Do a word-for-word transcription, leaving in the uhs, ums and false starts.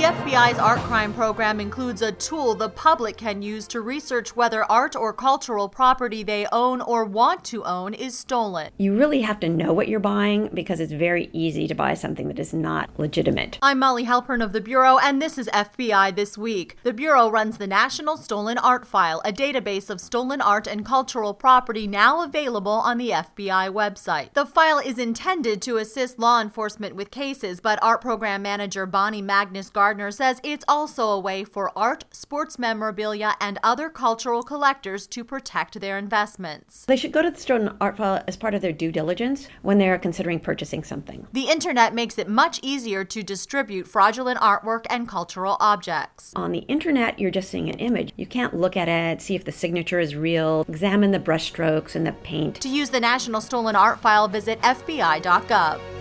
F B I's art crime program includes a tool the public can use to research whether art or cultural property they own or want to own is stolen. You really have to know what you're buying because it's very easy to buy something that is not legitimate. I'm Molly Halpern of the Bureau, and this is F B I This Week. The Bureau runs the National Stolen Art File, a database of stolen art and cultural property now available on the F B I website. The file is intended to assist law enforcement with cases, but Art Program Manager Bonnie Magnus Gardner says it's also a way for art, sports memorabilia, and other cultural collectors to protect their investments. They should go to the Stolen Art File as part of their due diligence when they are considering purchasing something. The internet makes it much easier to distribute fraudulent artwork and cultural objects. On the internet, you're just seeing an image. You can't look at it, see if the signature is real, examine the brushstrokes and the paint. To use the National Stolen Art File, visit F B I dot gov.